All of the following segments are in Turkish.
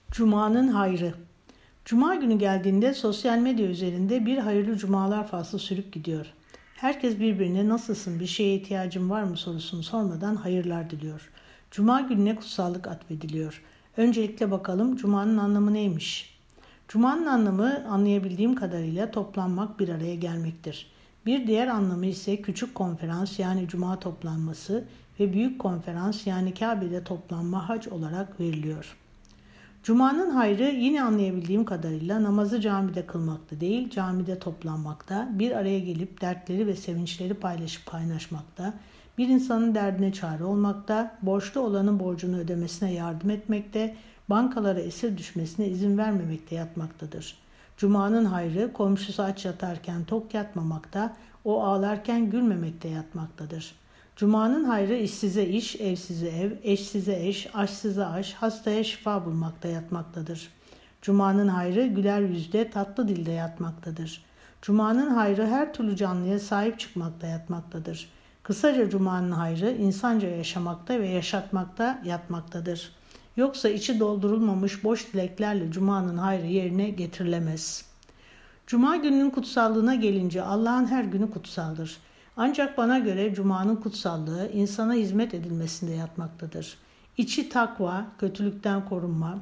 Cuma'nın hayrı. Cuma günü geldiğinde sosyal medya üzerinde bir hayırlı cumalar faslı sürüp gidiyor. Herkes birbirine nasılsın, bir şeye ihtiyacın var mı sorusunu sormadan hayırlar diliyor. Cuma gününe kutsallık atfediliyor. Öncelikle bakalım Cuma'nın anlamı neymiş? Cuma'nın anlamı anlayabildiğim kadarıyla toplanmak, bir araya gelmektir. Bir diğer anlamı ise küçük konferans yani Cuma toplanması ve büyük konferans yani Kabe'de toplanma hac olarak veriliyor. Cuma'nın hayrı yine anlayabildiğim kadarıyla namazı camide kılmakta değil, camide toplanmakta, bir araya gelip dertleri ve sevinçleri paylaşıp kaynaşmakta, bir insanın derdine çare olmakta, borçlu olanın borcunu ödemesine yardım etmekte, bankalara esir düşmesine izin vermemekte yatmaktadır. Cuma'nın hayrı komşusu aç yatarken tok yatmamakta, o ağlarken gülmemekte yatmaktadır. Cuma'nın hayrı işsize iş, evsize ev, eşsize eş, aşsıza aş, hastaya şifa bulmakta yatmaktadır. Cuma'nın hayrı güler yüzde, tatlı dilde yatmaktadır. Cuma'nın hayrı her türlü canlıya sahip çıkmakta yatmaktadır. Kısaca Cuma'nın hayrı insanca yaşamakta ve yaşatmakta yatmaktadır. Yoksa içi doldurulmamış boş dileklerle Cuma'nın hayrı yerine getirilemez. Cuma gününün kutsallığına gelince Allah'ın her günü kutsaldır. Ancak bana göre Cuma'nın kutsallığı insana hizmet edilmesinde yatmaktadır. İçi takva, kötülükten korunma,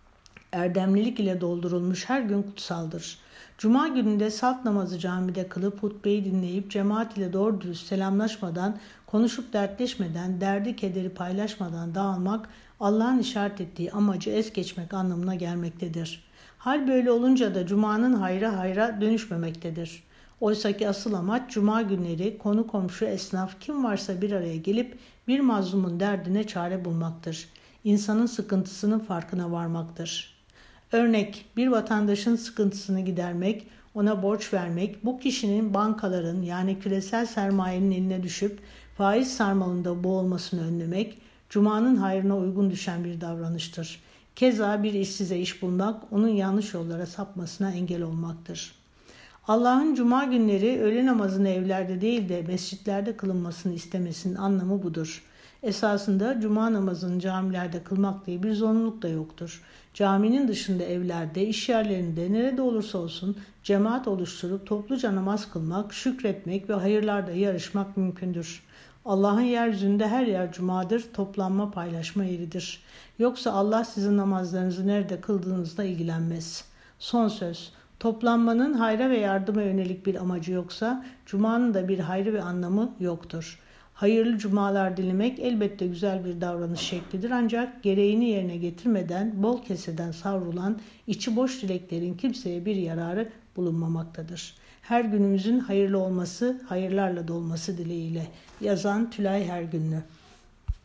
erdemlilik ile doldurulmuş her gün kutsaldır. Cuma gününde salt namazı camide kılıp hutbeyi dinleyip cemaat ile doğru dürüst selamlaşmadan, konuşup dertleşmeden, derdi kederi paylaşmadan dağılmak Allah'ın işaret ettiği amacı es geçmek anlamına gelmektedir. Hal böyle olunca da Cuma'nın hayrı hayra dönüşmemektedir. Oysaki asıl amaç Cuma günleri konu komşu esnaf kim varsa bir araya gelip bir mazlumun derdine çare bulmaktır. İnsanın sıkıntısının farkına varmaktır. Örnek, bir vatandaşın sıkıntısını gidermek, ona borç vermek, bu kişinin bankaların yani küresel sermayenin eline düşüp faiz sarmalında boğulmasını önlemek, Cuma'nın hayrına uygun düşen bir davranıştır. Keza bir işsize iş bulmak, onun yanlış yollara sapmasına engel olmaktır. Allah'ın Cuma günleri öğle namazını evlerde değil de mescitlerde kılınmasını istemesinin anlamı budur. Esasında Cuma namazını camilerde kılmak diye bir zorunluluk da yoktur. Caminin dışında evlerde, iş yerlerinde, nerede olursa olsun cemaat oluşturup topluca namaz kılmak, şükretmek ve hayırlarda yarışmak mümkündür. Allah'ın yeryüzünde her yer cumadır, toplanma paylaşma yeridir. Yoksa Allah sizin namazlarınızı nerede kıldığınızla ilgilenmez. Son söz. Toplanmanın hayra ve yardıma yönelik bir amacı yoksa, Cuma'nın da bir hayrı ve anlamı yoktur. Hayırlı cumalar dilemek elbette güzel bir davranış şeklidir ancak gereğini yerine getirmeden bol keseden savrulan içi boş dileklerin kimseye bir yararı bulunmamaktadır. Her günümüzün hayırlı olması, hayırlarla dolması dileğiyle. Yazan Tülay Hergünlü.